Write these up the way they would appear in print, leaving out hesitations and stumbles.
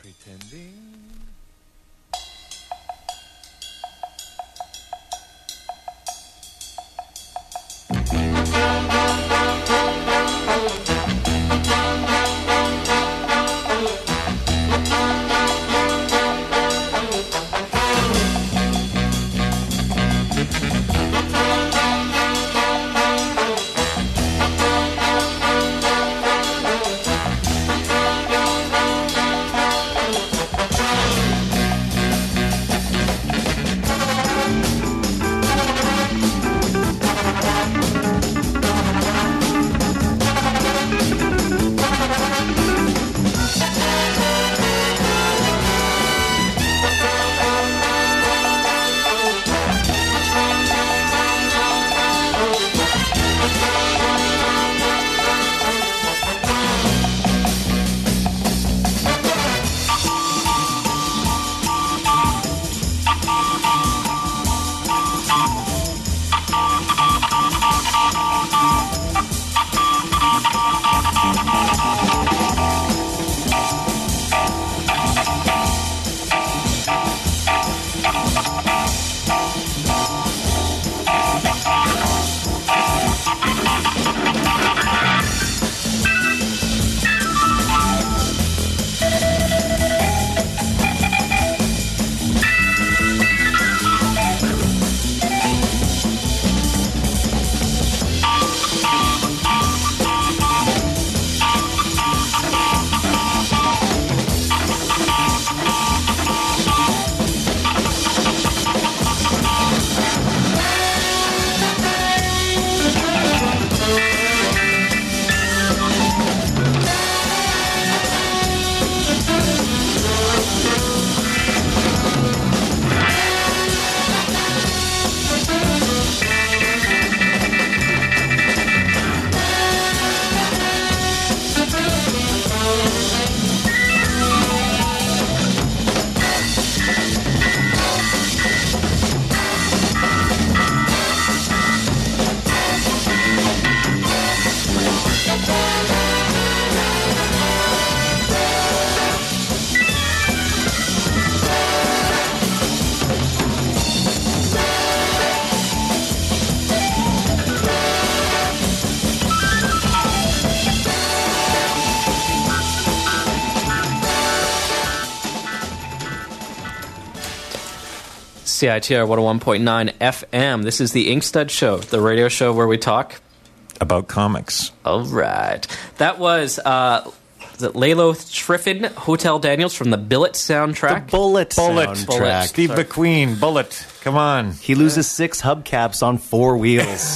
Pretending. CITR 101.9 FM. This is the Inkstud Show, the radio show where we talk about comics. All right. That was Lalo Schifrin, Hotel Daniels from the Billet soundtrack. The Bullet soundtrack. Steve McQueen, Bullet. Come on. He loses 6 hubcaps on 4 wheels.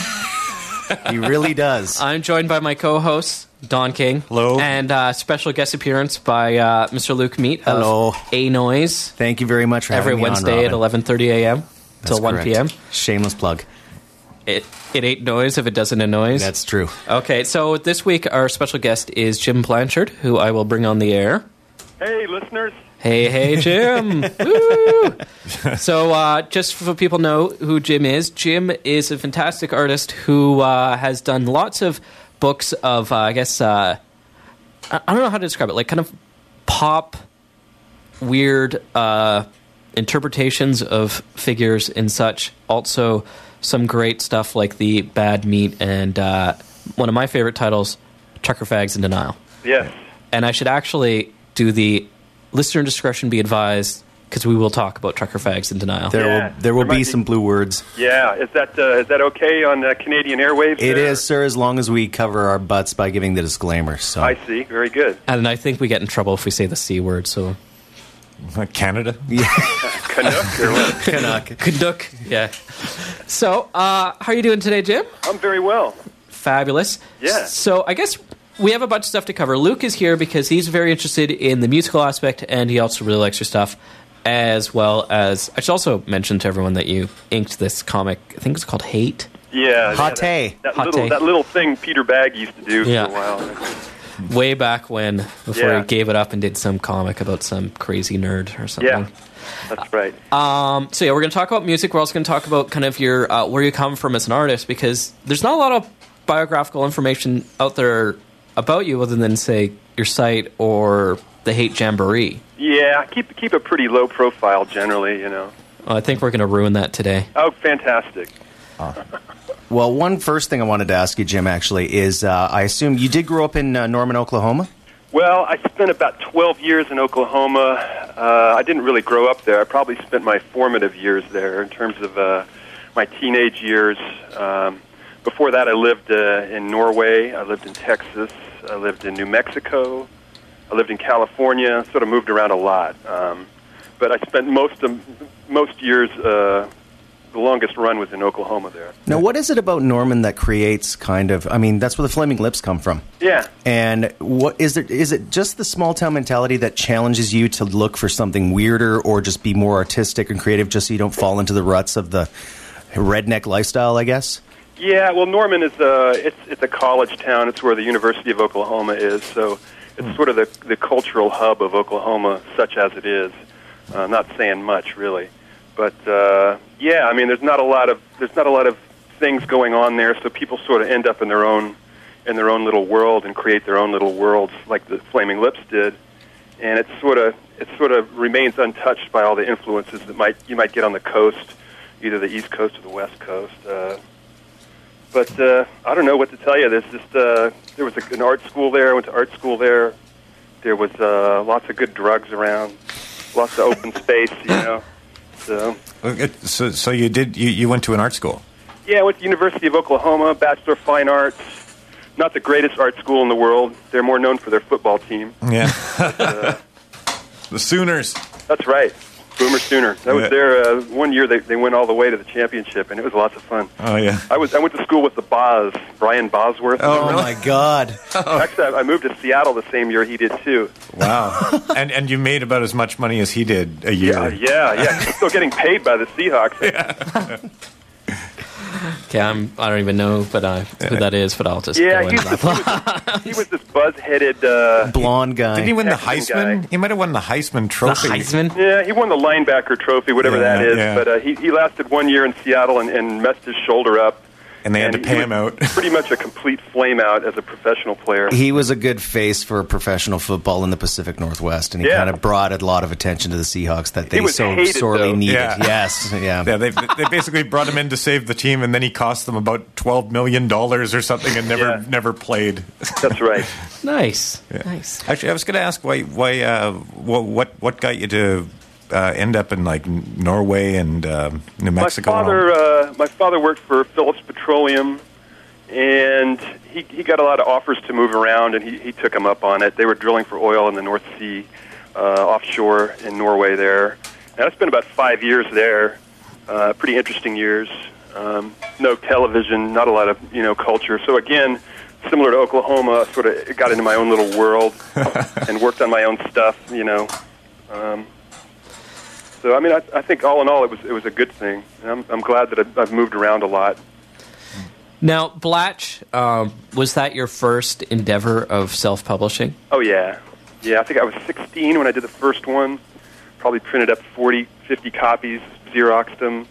He really does. I'm joined by my co-host, Don King. Hello. And special guest appearance by Mr. Luke Meat Hello. of A Noise. Thank you very much for having every me Wednesday on, at 11:30 a.m. till 1 p.m. Shameless plug. It ain't noise if it doesn't annoy. That's true. Okay, so this week our special guest is Jim Blanchard, who I will bring on the air. Hey, listeners. Hey, Jim. Woo! So just so people know who Jim is a fantastic artist who has done lots of books of, I don't know how to describe it, like kind of pop, weird interpretations of figures and such. Also, some great stuff like the Bad Meat and one of my favorite titles, Trucker Fags in Denial. Yes. And I should actually do the listener discretion be advised, because we will talk about Trucker Fags in Denial. There will be some blue words. Yeah, is that okay on Canadian airwaves? It is, sir, as long as we cover our butts by giving the disclaimer. So I see. Very good. And I think we get in trouble if we say the C word. So Canada, yeah. Canuck or what? Canuck. Yeah. So how are you doing today, Jim? I'm very well. Fabulous. Yeah. So I guess we have a bunch of stuff to cover. Luke is here because he's very interested in the musical aspect, and he also really likes your stuff. As well as, I should also mention to everyone that you inked this comic, I think it's called Hate. Yeah. Hate. That little thing Peter Bagg used to do for a while. Way back when, before he gave it up and did some comic about some crazy nerd or something. Yeah, that's right. So we're going to talk about music. We're also going to talk about kind of your where you come from as an artist, because there's not a lot of biographical information out there about you other than, say, your site or the Hate Jamboree. Yeah, keep a pretty low profile generally, you know. I think we're going to ruin that today. Oh, fantastic. Well, one first thing I wanted to ask you, Jim, actually, is I assume you did grow up in Norman, Oklahoma? Well, I spent about 12 years in Oklahoma. I didn't really grow up there. I probably spent my formative years there in terms of my teenage years. Before that, I lived in Norway. I lived in Texas. I lived in New Mexico. I lived in California. Sort of moved around a lot. But I spent most years, the longest run was in Oklahoma there. Now, what is it about Norman that creates kind of, I mean, that's where the Flaming Lips come from. Yeah. And what is it just the small town mentality that challenges you to look for something weirder or just be more artistic and creative just so you don't fall into the ruts of the redneck lifestyle, I guess? Yeah, well, Norman is it's a college town. It's where the University of Oklahoma is, so it's sort of the cultural hub of Oklahoma, such as it is. Not saying much, really. But yeah, I mean, there's not a lot of things going on there, so people sort of end up in their own little world and create their own little worlds, like the Flaming Lips did. And it sort of remains untouched by all the influences that you might get on the coast, either the East Coast or the West Coast. But I don't know what to tell you. There's just there was an art school there. I went to art school there. There was lots of good drugs around, lots of open space, you know. So you went to an art school? Yeah, I went to the University of Oklahoma, Bachelor of Fine Arts. Not the greatest art school in the world. They're more known for their football team. Yeah. The Sooners. That's right. Boomer Sooner. That was their 1 year they went all the way to the championship, and it was lots of fun. Oh, yeah. I went to school with the Boz, Brian Bosworth. Oh, really? My God. Actually, I moved to Seattle the same year he did, too. Wow. And you made about as much money as he did a year. Yeah. Still getting paid by the Seahawks. Yeah. Okay, I don't even know who that is, but I'll just go in. He was this buzz-headed... blonde guy. Didn't he win the Texan Heisman? guy. He might have won the Heisman Trophy. The Heisman? Yeah, he won the linebacker trophy, whatever that is. Yeah. But he lasted 1 year in Seattle and messed his shoulder up. And they had to pay him out. Pretty much a complete flame out as a professional player. He was a good face for professional football in the Pacific Northwest, and he kind of brought a lot of attention to the Seahawks that they so hated, sorely though. needed. Yeah. Yes, yeah. Yeah, they basically brought him in to save the team, and then he cost them about $12 million or something, and never played. That's right. Nice. Yeah. Nice. Actually, I was going to ask what got you to end up in like Norway and New Mexico? My father worked for Phillips Petroleum, and he got a lot of offers to move around, and he took him up on it. They were drilling for oil in the North Sea, offshore in Norway there. And I spent about 5 years there, pretty interesting years. No television, not a lot of culture. So again, similar to Oklahoma, sort of got into my own little world and worked on my own stuff. So I mean, I think all in all, it was a good thing. And I'm glad that I've moved around a lot. Now, Blatch, was that your first endeavor of self-publishing? Oh yeah. I think I was 16 when I did the first one. Probably printed up 40, 50 copies, Xeroxed them.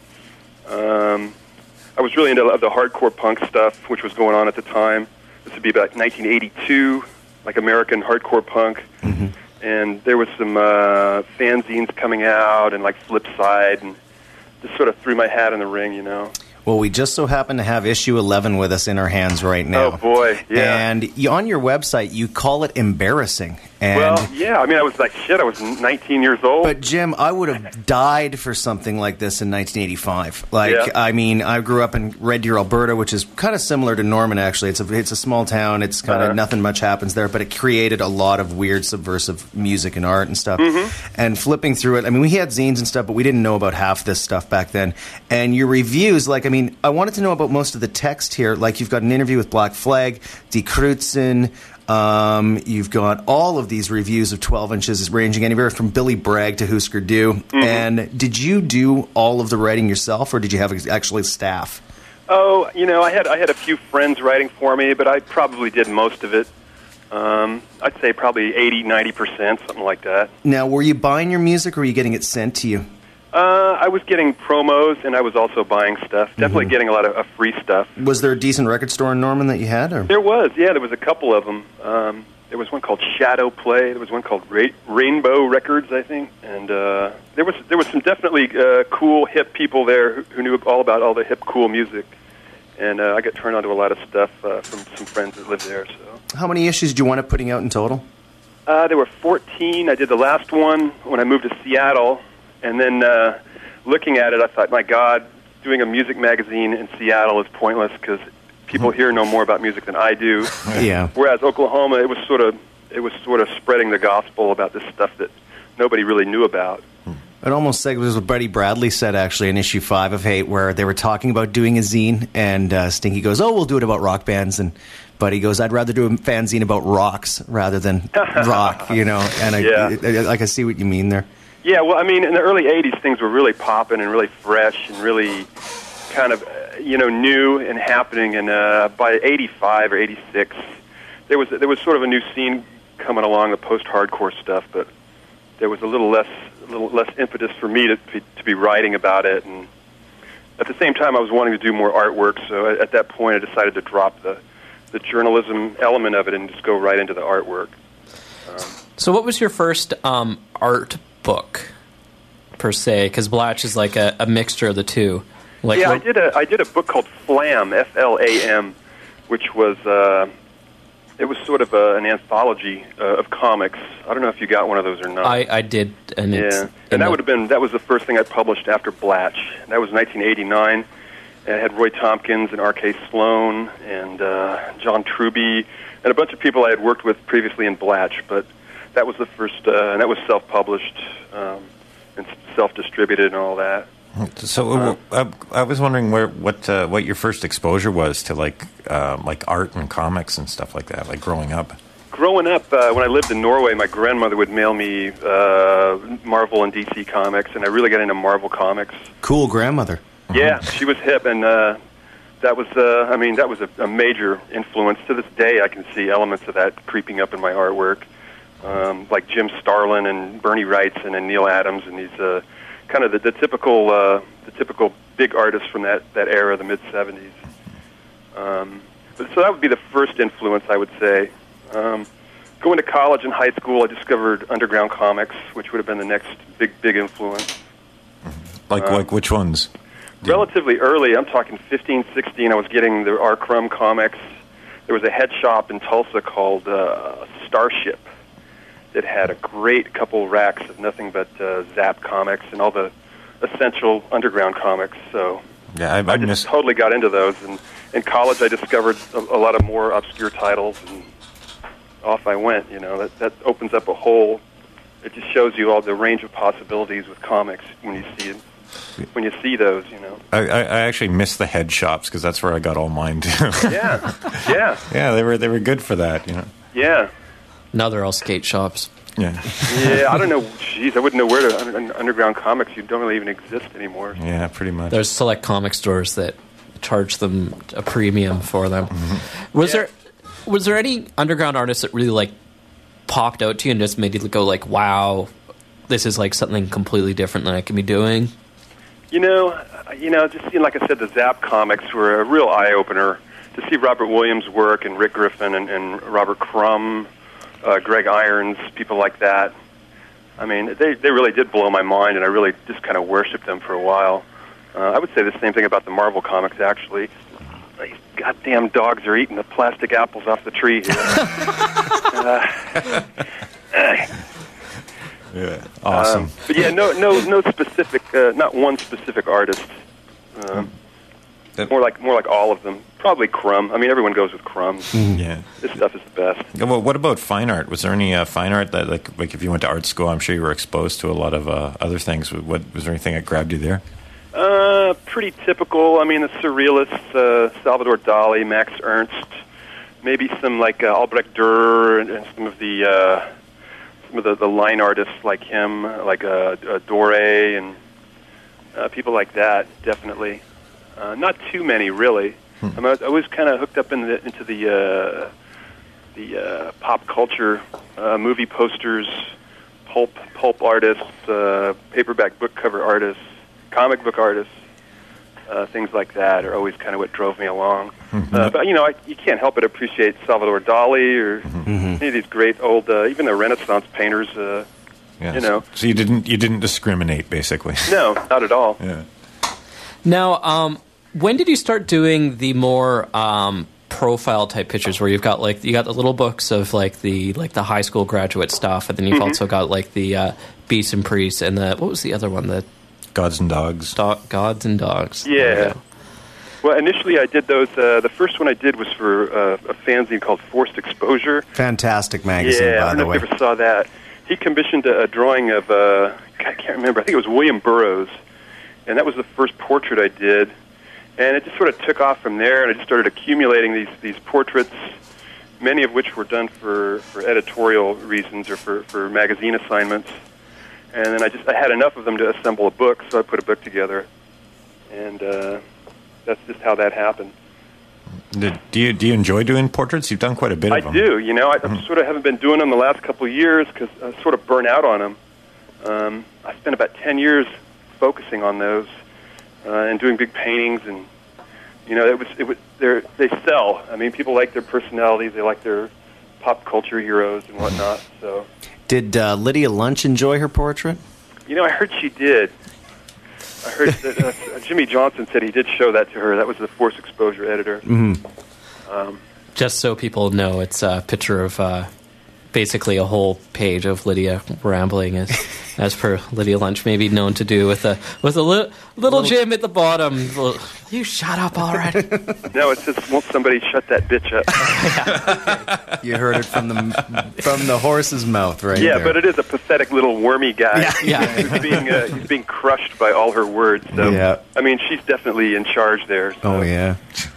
I was really into the hardcore punk stuff, which was going on at the time. This would be about 1982, like American hardcore punk. Mm-hmm. And there was some fanzines coming out and like Flipside, and just sort of threw my hat in the ring, Well, we just so happen to have issue 11 with us in our hands right now. Oh, boy, yeah. And on your website, you call it embarrassing. And well, yeah, I mean, I was like, shit, I was 19 years old. But, Jim, I would have died for something like this in 1985. I mean, I grew up in Red Deer, Alberta, which is kind of similar to Norman, actually. It's a small town. It's kind of nothing much happens there, but it created a lot of weird subversive music and art and stuff. Mm-hmm. And flipping through it, I mean, we had zines and stuff, but we didn't know about half this stuff back then. And your reviews, I wanted to know about most of the text here. Like, you've got an interview with Black Flag, Die Kreutzen. You've got all of these reviews of 12 inches, ranging anywhere from Billy Bragg to Husker Du. Mm-hmm. And did you do all of the writing yourself, or did you have actually staff? Oh, I had a few friends writing for me, but I probably did most of it. I'd say probably 80-90%, something like that. Now, were you buying your music, or were you getting it sent to you? I was getting promos, and I was also buying stuff. Definitely getting a lot of free stuff. Was there a decent record store in Norman that you had? Or? There was, yeah. There was a couple of them. There was one called Shadow Play. There was one called Rainbow Records, I think. And there was some definitely cool, hip people there who knew all about all the hip, cool music. And I got turned on to a lot of stuff from some friends that lived there. So, how many issues do you wind up putting out in total? There were 14. I did the last one when I moved to Seattle. And then looking at it, I thought, my God, doing a music magazine in Seattle is pointless because people here know more about music than I do. Yeah. Whereas Oklahoma, it was sort of spreading the gospel about this stuff that nobody really knew about. It almost segues what Buddy Bradley said, actually, in issue 5 of Hate, where they were talking about doing a zine, and Stinky goes, "Oh, we'll do it about rock bands," and Buddy goes, "I'd rather do a fanzine about rocks rather than rock," And I see what you mean there. Yeah, well, I mean, in the early '80s, things were really popping and really fresh and really kind of new and happening. And by '85 or '86, there was sort of a new scene coming along, the post-hardcore stuff, but there was a little less impetus for me to be writing about it. And at the same time, I was wanting to do more artwork. So at that point, I decided to drop the journalism element of it and just go right into the artwork. So what was your first art book, per se? Because Blatch is like a mixture of the two. I did a book called Flam, F-L-A-M, which was it was sort of an anthology of comics. I don't know if you got one of those or not. I did, and that was the first thing I published after Blatch. That was 1989. And it had Roy Tompkins and R.K. Sloan and John Truby and a bunch of people I had worked with previously in Blatch. But that was the first, and that was self-published and self-distributed and all that. So I was wondering what your first exposure was to like art and comics and stuff like that, like growing up. Growing up, when I lived in Norway, my grandmother would mail me Marvel and DC comics, and I really got into Marvel comics. Cool grandmother. Yeah, she was hip, and that was a major influence. To this day, I can see elements of that creeping up in my artwork, like Jim Starlin and Bernie Wrightson and Neil Adams, and these kind of the typical big artists from that era, the mid '70s. So that would be the first influence, I would say. Going to college and high school, I discovered underground comics, which would have been the next big influence. Like which ones? Relatively early, I'm talking 15, 16, I was getting the R. Crumb comics. There was a head shop in Tulsa called Starship that had a great couple racks of nothing but Zap comics and all the essential underground comics. So yeah, I just totally got into those. And in college, I discovered a lot of more obscure titles, and off I went. That opens up a whole. It just shows you all the range of possibilities with comics when you see it. When you see those, I actually miss the head shops because that's where I got all mine too. Yeah. They were good for that, Yeah. Now they're all skate shops. Yeah. Yeah, I don't know. Jeez, I wouldn't know where to underground comics. You don't really even exist anymore. Yeah, pretty much. There's select comic stores that charge them a premium for them. Mm-hmm. Was there any underground artists that really popped out to you and just made you go wow, this is something completely different than I can be doing? Just like I said, the Zap comics were a real eye-opener to see Robert Williams' work and Rick Griffin and Robert Crumb, Greg Irons, people like that. I mean, they really did blow my mind, and I really just kind of worshipped them for a while. I would say the same thing about the Marvel comics, actually. These goddamn dogs are eating the plastic apples off the tree here. Yeah, awesome. But yeah, no specific, not one specific artist. More like all of them. Probably Crumb. I mean, everyone goes with Crumb. Yeah, this stuff is the best. Well, what about fine art? Was there any fine art that, like if you went to art school, I'm sure you were exposed to a lot of other things. Was there anything that grabbed you there? Pretty typical. I mean, the surrealists, Salvador Dali, Max Ernst, maybe some Albrecht Dürer and some of the line artists like him, like Doré and people like that. Definitely, not too many really. I was kind of hooked up into the pop culture, movie posters, pulp artists, paperback book cover artists, comic book artists. things like that are always kind of what drove me along. But, you can't help but appreciate Salvador Dali or any of these great old, even the Renaissance painters, So you didn't discriminate, basically. No, not at all. Yeah. Now, when did you start doing the more profile type pictures where you got the little books of like the high school graduate stuff, and then you've also got like the Beasts and Priests and what was the other one, the Gods and Dogs. Gods and Dogs. Yeah. Well, initially I did those. The first one I did was for a fanzine called Forced Exposure. Fantastic magazine, yeah, by the way. I don't know if you ever saw that. He commissioned a drawing of, I can't remember, I think it was William Burroughs, and that was the first portrait I did. And it just sort of took off from there, and I just started accumulating these portraits, many of which were done for editorial reasons or for magazine assignments. And then I had enough of them to assemble a book, so I put a book together. And that's just how that happened. Do you enjoy doing portraits? You've done quite a bit of them. I do. I sort of haven't been doing them the last couple of years because I sort of burnt out on them. I spent about 10 years focusing on those and doing big paintings, and they sell. I mean, people like their personalities, they like their pop culture heroes and whatnot. So, did Lydia Lunch enjoy her portrait? I heard she did. I heard that Jimmy Johnson said he did show that to her. That was the Forced Exposure editor. Just so people know, it's a picture of basically a whole page of Lydia rambling, as per Lydia Lunch, maybe known to do with a little Jim at the bottom. You shut up already. No, it says, won't somebody shut that bitch up? You heard it from the horse's mouth, right? Yeah, there. but it is a pathetic little wormy guy. Yeah. He's being crushed by all her words. So, yeah. I mean, she's definitely in charge there. So. Oh, yeah.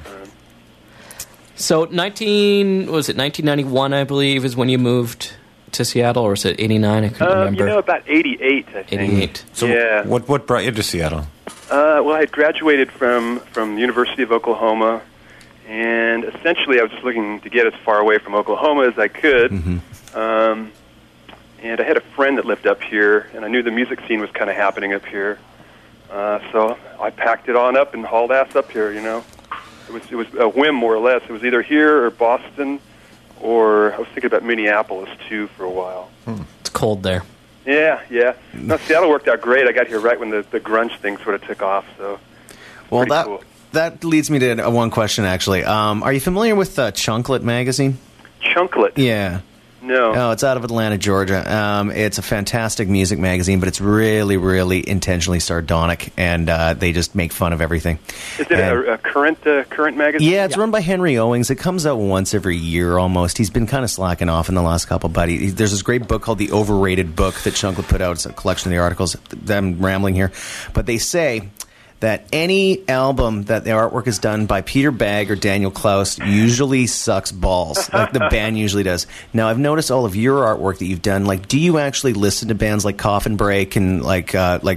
So 1991, I believe, is when you moved to Seattle, or was it 89? I couldn't remember. About 88, I think. 88. So yeah. What brought you to Seattle? Well, I had graduated from the University of Oklahoma, and essentially I was just looking to get as far away from Oklahoma as I could. And I had a friend that lived up here, and I knew the music scene was kind of happening up here. So I packed it on up and hauled ass up here, It was a whim, more or less. It was either here or Boston, or I was thinking about Minneapolis, too, for a while. It's cold there. Yeah. No, Seattle worked out great. I got here right when the grunge thing sort of took off, so well, cool. That leads me to one question, actually. Are you familiar with Chunklet magazine? Chunklet? Yeah. No. Oh, it's out of Atlanta, Georgia. It's a fantastic music magazine, but it's really, really intentionally sardonic, and they just make fun of everything. Is it a current magazine? Yeah, it's run by Henry Owings. It comes out once every year almost. He's been kind of slacking off in the last couple, but there's this great book called The Overrated Book that Chunklet put out. It's a collection of the articles. I'm rambling here. But they say that any album that the artwork is done by Peter Bagg or Daniel Klaus usually sucks balls, like the band usually does. Now, I've noticed all of your artwork that you've done. Like, do you actually listen to bands like Coffin Break and like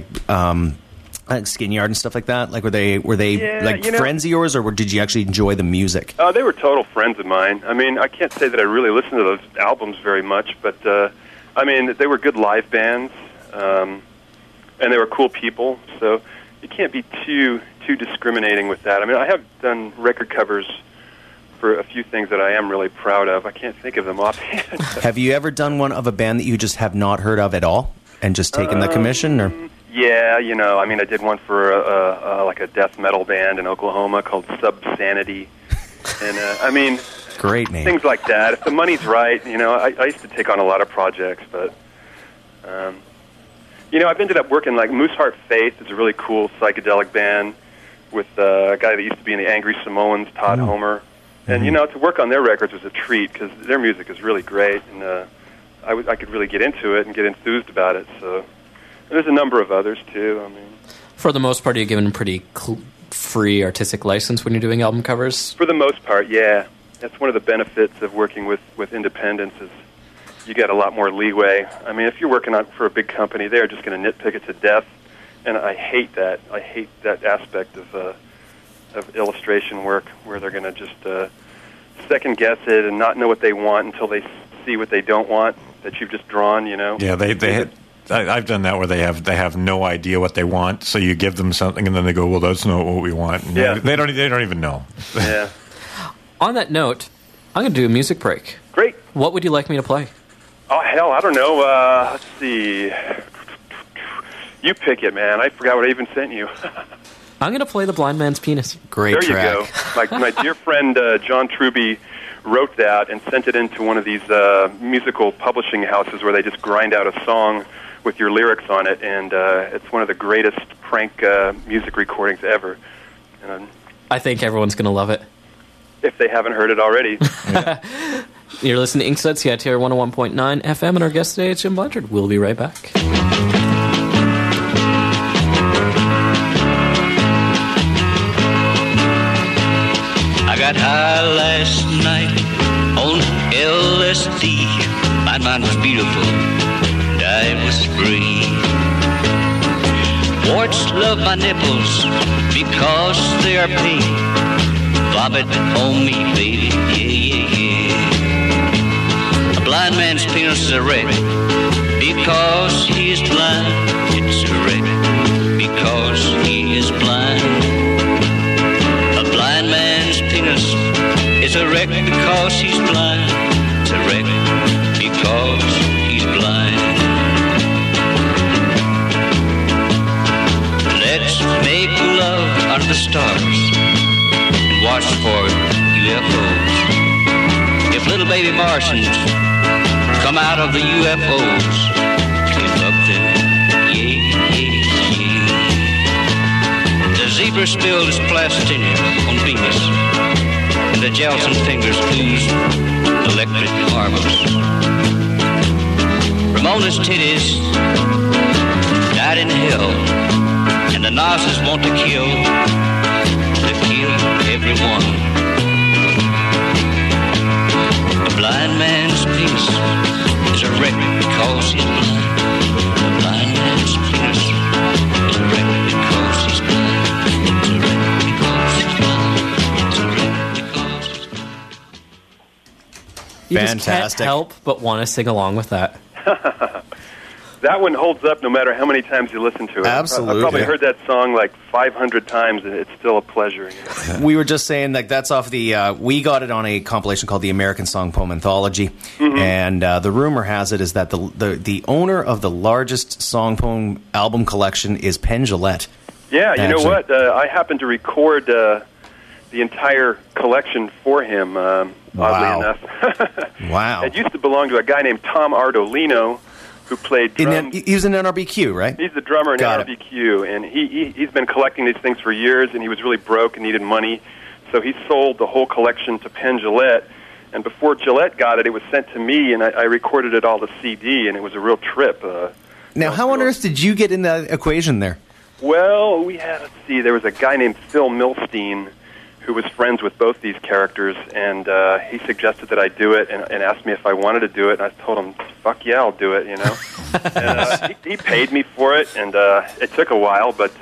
Skin Yard and stuff like that? Like, were they friends of yours, or did you actually enjoy the music? They were total friends of mine. I mean, I can't say that I really listened to those albums very much, but I mean, they were good live bands, and they were cool people. So you can't be too discriminating with that. I mean, I have done record covers for a few things that I am really proud of. I can't think of them offhand. Have you ever done one of a band that you just have not heard of at all and just taken the commission? Or? Yeah, I mean, I did one for a death metal band in Oklahoma called Subsanity. And, I mean, great name. Things like that. If the money's right, I used to take on a lot of projects, but... I've ended up working like Mooseheart Faith is a really cool psychedelic band with a guy that used to be in the Angry Samoans, Todd Homer. And, to work on their records was a treat because their music is really great, and I could really get into it and get enthused about it. So and there's a number of others, too. I mean, for the most part, are you given a pretty free artistic license when you're doing album covers? For the most part, yeah. That's one of the benefits of working with independents is you get a lot more leeway. I mean, if you're working for a big company, they're just going to nitpick it to death, and I hate that. I hate that aspect of illustration work where they're going to just second guess it and not know what they want until they see what they don't want that you've just drawn. Yeah, they I've done that where they have no idea what they want, so you give them something, and then they go, "Well, that's not what we want." And they don't even know. Yeah. On that note, I'm going to do a music break. Great. What would you like me to play? Oh, hell, I don't know. Let's see. You pick it, man. I forgot what I even sent you. I'm going to play The Blind Man's Penis. Great there track. You go. My dear friend John Truby wrote that and sent it into one of these musical publishing houses where they just grind out a song with your lyrics on it, and it's one of the greatest prank music recordings ever. I think everyone's going to love it. If they haven't heard it already. You're listening to Inkstuds, CITR 101.9 FM, and our guest today is Jim Blanchard. We'll be right back. I got high last night on LSD. My mind was beautiful, and I was free. Warts love my nipples because they are pink. Vomit on me, baby, yeah. A blind man's penis is a wreck because he is blind. It's a wreck because he is blind. A blind man's penis is a wreck because he's blind. It's a wreck because he's blind. Let's make love under the stars and watch for UFOs. If little baby Martians come out of the UFOs, we love them, yeah. The zebra spilled his plastic on Venus, and the Jelson fingers oozed electric marbles. Ramona's titties died in hell, and the Nazis want to kill everyone. A blind man's penis is a wreck because he's blind. A blind man's penis is a wreck because he's blind. It's a wreck because he's blind. It's a wreck because he's blind. You just can't Fantastic. help but want to sing along with that. That one holds up no matter how many times you listen to it. Absolutely. I've probably heard that song like 500 times, and it's still a pleasure. You know? We were just saying that that's off the. We got it on a compilation called the American Song Poem Anthology, and the rumor has it is that the owner of the largest song poem album collection is Penn Jillette. Yeah, you Actually. know what? I happened to record the entire collection for him, oddly enough. Wow. It used to belong to a guy named Tom Ardolino, who played drums. He was in NRBQ, right? He's the drummer in Got it. NRBQ, and he's been collecting these things for years, and he was really broke and needed money, so he sold the whole collection to Penn Jillette, and before Jillette got it, it was sent to me, and I recorded it all to CD, and it was a real trip. Now, how on earth did you get in that equation there? Well, there was a guy named Phil Milstein who was friends with both these characters, and he suggested that I do it and asked me if I wanted to do it, and I told him, fuck yeah, I'll do it, you know. And he paid me for it, and it took a while, but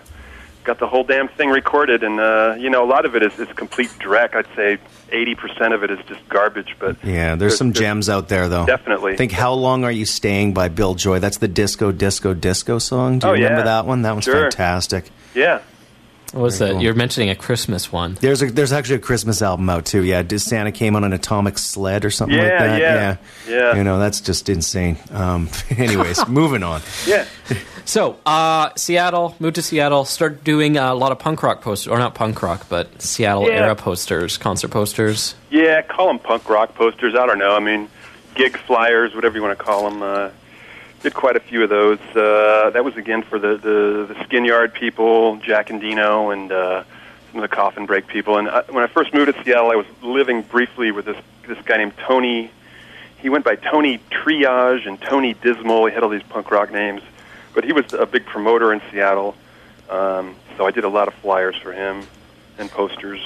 got the whole damn thing recorded, and, you know, a lot of it is complete dreck. I'd say 80% of it is just garbage, but... Yeah, there's some gems out there, though. Definitely. Think How Long Are You Staying by Bill Joy. That's the Disco, Disco, Disco song. Do you remember that one? That one's fantastic. Yeah. What was that? cool. You're mentioning a Christmas one. There's actually a Christmas album out, too. Yeah, Santa Came on an Atomic Sled or something like that. Yeah. You know, that's just insane. Anyways, moving on. Yeah. So, Seattle, moved to Seattle, started doing a lot of punk rock posters, or not punk rock, but Seattle-era posters, concert posters. Yeah, call them punk rock posters. I don't know. I mean, gig flyers, whatever you want to call them. Did quite a few of those. That was, again, for the Skin Yard people, Jack and Dino, and some of the Coffin Break people. And when I first moved to Seattle, I was living briefly with this guy named Tony. He went by Tony Triage and Tony Dismal. He had all these punk rock names. But he was a big promoter in Seattle, so I did a lot of flyers for him and posters.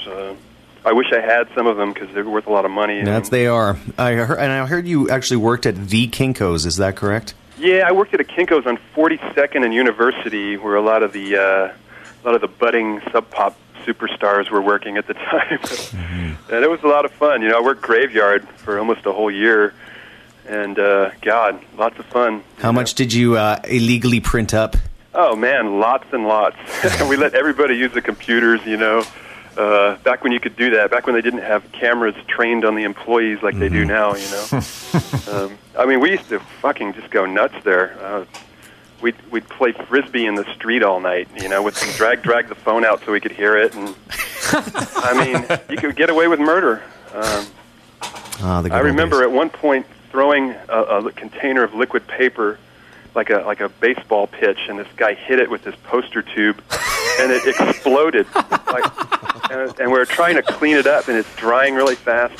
I wish I had some of them because they're worth a lot of money. They are. I heard you actually worked at the Kinko's. Is that correct? Yeah, I worked at a Kinko's on 42nd and University, where a lot of the budding sub pop superstars were working at the time. And it was a lot of fun. You know, I worked graveyard for almost a whole year. And, God, lots of fun. How much did you illegally print up? Oh, man, lots and lots. We let everybody use the computers, back when you could do that, back when they didn't have cameras trained on the employees like they do now, we used to fucking just go nuts there. We'd play Frisbee in the street all night, with drag the phone out so we could hear it. And you could get away with murder. I remember at one point throwing a container of liquid paper like a baseball pitch, and this guy hit it with this poster tube, and it exploded. And we were trying to clean it up, and it's drying really fast,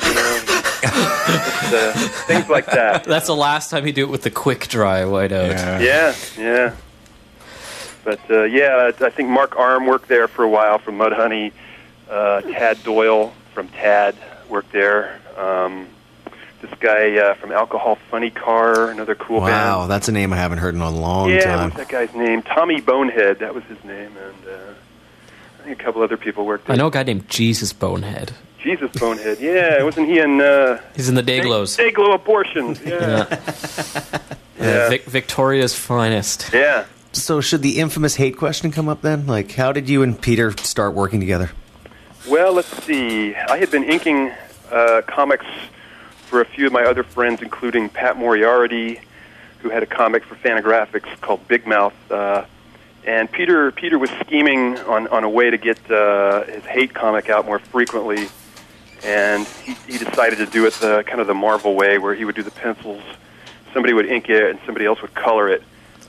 things like that. That's the last time you do it with the quick dry whiteout. Yeah. But, I think Mark Arm worked there for a while from Mudhoney. Tad Doyle from Tad worked there. This guy from Alcohol Funny Car, another cool band. Wow, that's a name I haven't heard in a long time. Yeah, what's that guy's name? Tommy Bonehead, that was his name. And I think a couple other people worked there. I know a guy named Jesus Bonehead. Jesus Bonehead, yeah. Wasn't he in... He's in the Dayglows. Dayglow Abortions, yeah. Victoria's finest. Yeah. So should the infamous hate question come up then? Like, how did you and Peter start working together? Well, let's see. I had been inking comics for a few of my other friends, including Pat Moriarty, who had a comic for Fantagraphics called Big Mouth. And Peter was scheming on a way to get his hate comic out more frequently. And he decided to do it kind of the Marvel way, where he would do the pencils, somebody would ink it, and somebody else would color it,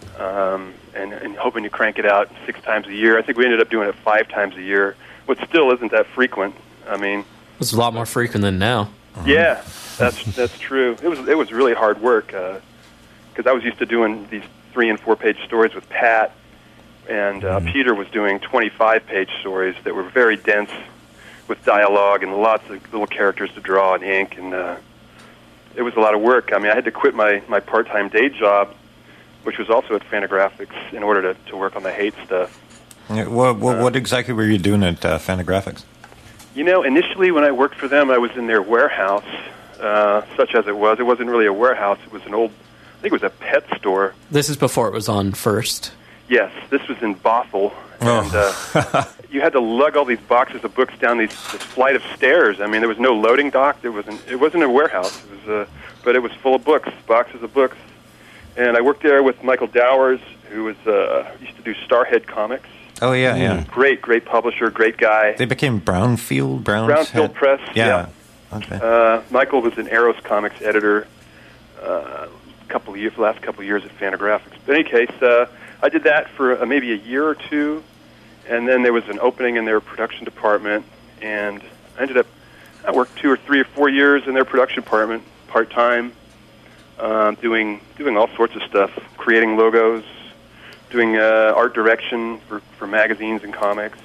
and hoping to crank it out 6 times a year. I think we ended up doing it 5 times a year, which still isn't that frequent. It's a lot more frequent than now. Yeah, that's true. It was really hard work, because I was used to doing these 3- and 4-page stories with Pat, and Peter was doing 25-page stories that were very dense with dialogue and lots of little characters to draw and ink, and it was a lot of work. I had to quit my part-time day job, which was also at Fantagraphics, in order to work on the hate stuff. Yeah, what exactly were you doing at Fantagraphics? Initially when I worked for them, I was in their warehouse, such as it was. It wasn't really a warehouse. It was I think it was a pet store. This is before it was on First. Yes, this was in Bothell. And you had to lug all these boxes of books down this flight of stairs. There was no loading dock. It wasn't a warehouse. But it was full of books, boxes of books. And I worked there with Michael Dowers, who used to do Starhead Comics. Oh, yeah. Great publisher, great guy. They became Brownfield Press, yeah. Okay. Michael was an Eros Comics editor last couple of years at Fantagraphics. But in any case, I did that for maybe a year or two, and then there was an opening in their production department, and I worked 2 or 3 or 4 years in their production department, part-time, doing all sorts of stuff, creating logos, doing art direction for magazines and comics.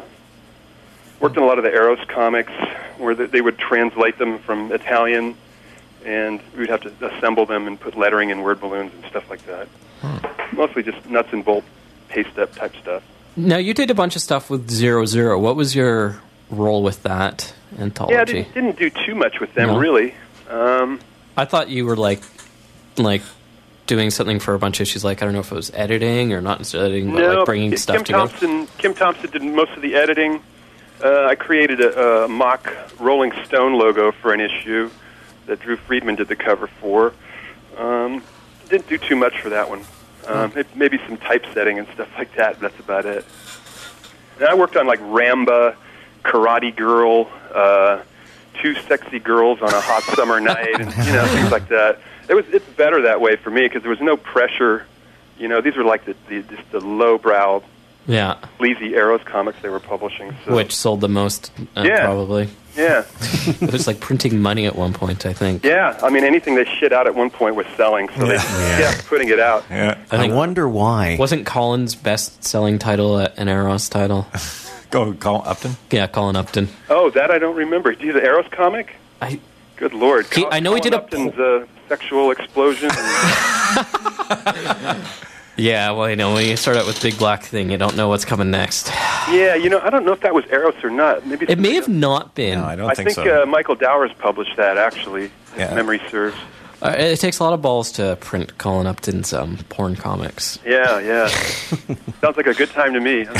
Worked on a lot of the Eros comics, where they would translate them from Italian, and we would have to assemble them and put lettering in word balloons and stuff like that. Mostly just nuts and bolt paste-up type stuff. Now, you did a bunch of stuff with 00. What was your role with that anthology? Yeah, I didn't do too much with them, really. I thought you were like doing something for a bunch of issues, I don't know if it was editing or not editing, but bringing stuff together. Kim Thompson did most of the editing. I created a mock Rolling Stone logo for an issue that Drew Friedman did the cover for. Didn't do too much for that one. Maybe some typesetting and stuff like that, but that's about it. And I worked on Ramba, Karate Girl, 2 Sexy Girls on a Hot Summer Night, and things like that. It's better that way for me because there was no pressure. These were just the lowbrow, sleazy Eros comics they were publishing. So. Which sold the most, probably. Yeah. It was printing money at one point, I think. Yeah, anything they shit out at one point was selling, so they kept putting it out. Yeah. I wonder why. Wasn't Colin's best-selling title an Eros title? Colin Upton? Yeah, Colin Upton. Oh, that I don't remember. Do you have the Eros comic? Good Lord. I know he did Upton's sexual explosion. Yeah, well, when you start out with Big Black Thing, you don't know what's coming next. Yeah, I don't know if that was Eros or not. Maybe it may have not been. No, I think so. Michael Dowers published that, actually, if memory serves. It takes a lot of balls to print Colin Upton's porn comics. Yeah. Sounds like a good time to me.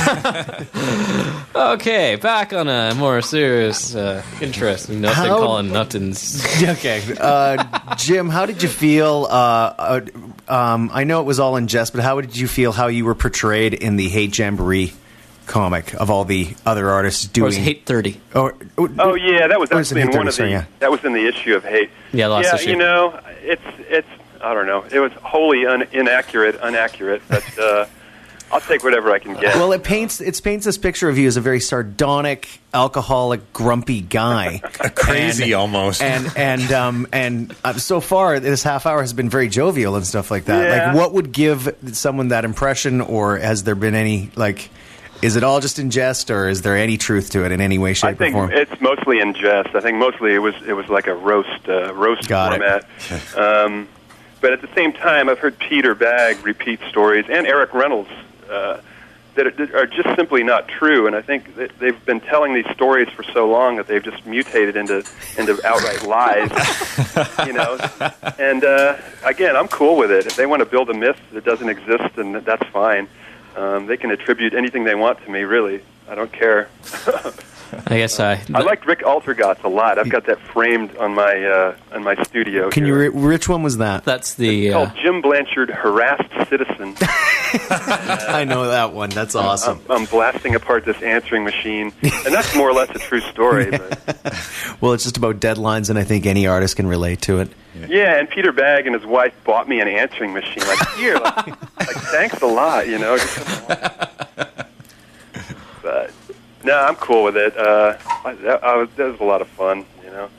Okay, back on a more serious, interesting note than Colin Upton's. Okay. Jim, how did you feel? I know it was all in jest, but how did you feel how you were portrayed in the Hate Jamboree comic of all the other artists doing? Or was Hate 30? Oh yeah, that was actually in one of the. Yeah. That was in the issue of Hate. Yeah, last issue. You know, it's. I don't know. It was wholly inaccurate, but I'll take whatever I can get. Well, it paints this picture of you as a very sardonic, alcoholic, grumpy guy, Crazy almost. and so far this half hour has been very jovial and stuff like that. Yeah. Like, what would give someone that impression, or has there been any like? Is it all just in jest, or is there any truth to it in any way, shape, or form? I think it's mostly in jest. I think mostly it was like a roast Got format. But at the same time, I've heard Peter Bagg repeat stories, and Eric Reynolds, that are just simply not true. And I think that they've been telling these stories for so long that they've just mutated into outright lies. You know. And again, I'm cool with it. If they want to build a myth that doesn't exist, then that's fine. They can attribute anything they want to me, really. I don't care. I guess I liked Rick Altergotz a lot. I've got that framed on my studio. Can here. you? Which one was that? That's the It's called Jim Blanchard, Harassed Citizen. I know that one. That's awesome. I'm blasting apart this answering machine, and that's more or less a true story. But. Well, it's just about deadlines, and I think any artist can relate to it. Yeah, and Peter Bagg and his wife bought me an answering machine. Like, here, like thanks a lot, you know. But no, I'm cool with it. That was a lot of fun, you know.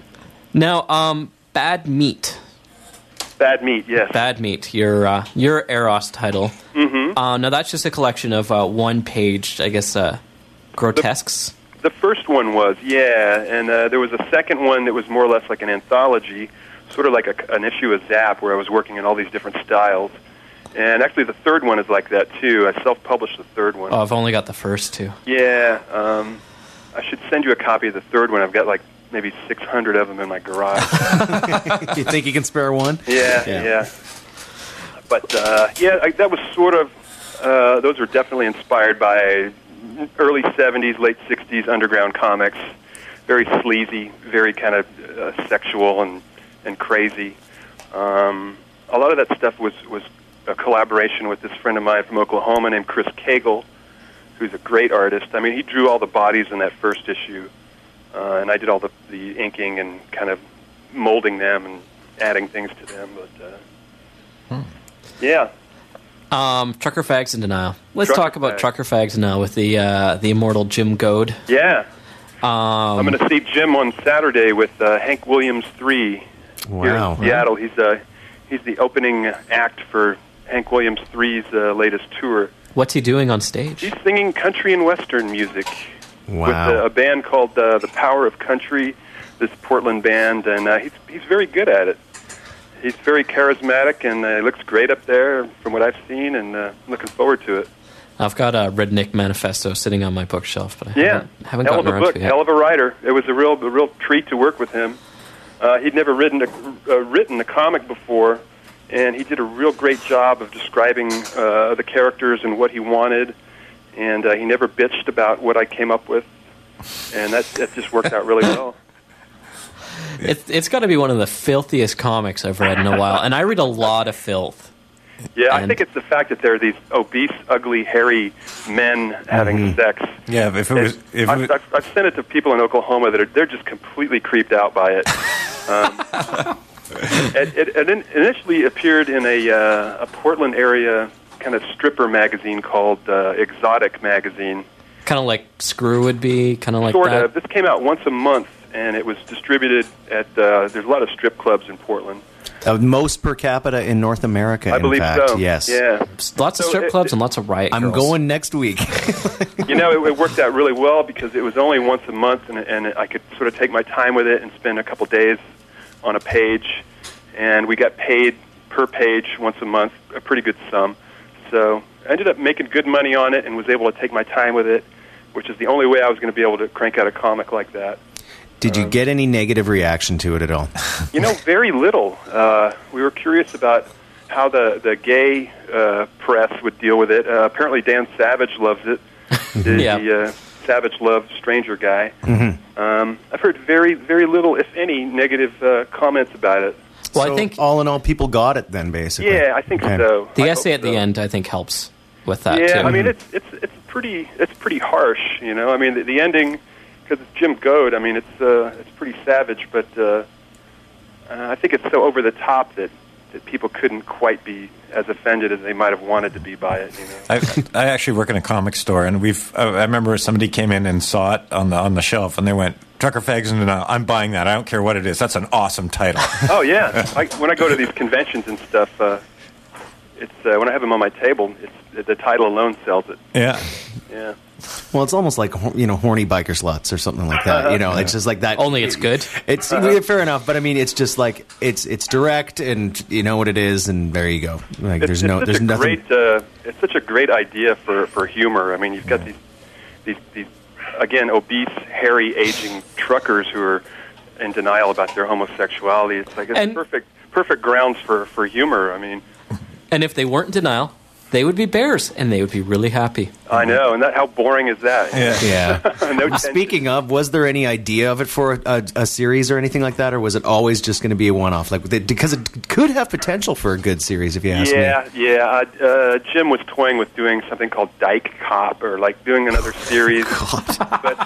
Now, Bad Meat. Bad Meat, yes. Bad Meat, your Eros title. Mm-hmm. Now that's just a collection of one-page, I guess, grotesques. The first one was, yeah, and there was a second one that was more or less like an anthology, sort of like an issue of Zap, where I was working in all these different styles. And actually the third one is like that, too. I self-published the third one. Oh, I've only got the first two. Yeah, I should send you a copy of the third one. I've got like maybe 600 of them in my garage. You think you can spare one? Yeah. But, that was sort of, those were definitely inspired by early 70s, late 60s underground comics. Very sleazy, very kind of sexual and crazy. A lot of that stuff was a collaboration with this friend of mine from Oklahoma named Chris Cagle, who's a great artist. I mean, he drew all the bodies in that first issue, and I did all the inking and kind of molding them and adding things to them. But yeah. Trucker Fags in Denial. Let's talk about Trucker Fags in Denial with the immortal Jim Goad. Yeah. I'm going to see Jim on Saturday with Hank Williams 3 here in Seattle. He's the opening act for Hank Williams 3's latest tour. What's he doing on stage? He's singing country and western music with a band called The Power of Country, this Portland band, and he's very good at it. He's very charismatic, and he looks great up there from what I've seen, and I'm looking forward to it. I've got a Redneck Manifesto sitting on my bookshelf, but I haven't hell gotten of a around book, to it yet. hell of a writer. It was a real treat to work with him. He'd never written a comic before, and he did a real great job of describing the characters and what he wanted, and he never bitched about what I came up with, and that just worked out really well. It's got to be one of the filthiest comics I've read in a while, and I read a lot of filth. Yeah, I think it's the fact that there are these obese, ugly, hairy men having sex. Yeah, I've sent it to people in Oklahoma that they're just completely creeped out by it. It initially appeared in a Portland area kind of stripper magazine called Exotic Magazine. Kind of like Screw would be, kind of like sort that. of. This came out once a month, and it was distributed at. There's a lot of strip clubs in Portland. Most per capita in North America, I believe fact. so. Yes. Yeah. Lots of strip clubs and lots of riot girls. I'm going next week. You know, it worked out really well because it was only once a month, and I could sort of take my time with it and spend a couple days on a page. And we got paid per page once a month, a pretty good sum. So I ended up making good money on it and was able to take my time with it, which is the only way I was going to be able to crank out a comic like that. Did you get any negative reaction to it at all? Very little. We were curious about how the gay press would deal with it. Apparently Dan Savage loves it. The Savage Love Stranger guy. Mm-hmm. I've heard very, very little, if any, negative comments about it. Well, so I think all in all, people got it then, basically. Yeah, I think so. The essay at the end, I think, helps with that. Yeah, too. I mean, it's pretty harsh. I mean, the ending, because it's Jim Goad. I mean, it's pretty savage, but I think it's so over the top that people couldn't quite be as offended as they might have wanted to be by it. I actually work in a comic store, and I remember somebody came in and saw it on the shelf, and they went, "Trucker Fags and Denial, I'm buying that. I don't care what it is. That's an awesome title." Oh yeah, when I go to these conventions and stuff, it's when I have them on my table, it's the title alone sells it. Yeah. Yeah. Well, it's almost like horny biker sluts or something like that. It's just like that. Only it's good. It's fair enough, but I mean, it's just like it's direct, and you know what it is, and there you go. Like there's nothing. It's such a great idea for humor. I mean, you've got these again obese, hairy, aging truckers who are in denial about their homosexuality. It's like perfect grounds for humor. I mean, and if they weren't in denial, they would be bears, and they would be really happy. I know, and how boring is that? Yeah. No Speaking of, was there any idea of it for a series or anything like that, or was it always just going to be a one-off? Because it could have potential for a good series, if you ask me. Yeah. Jim was toying with doing something called Dyke Cop, or doing another series. But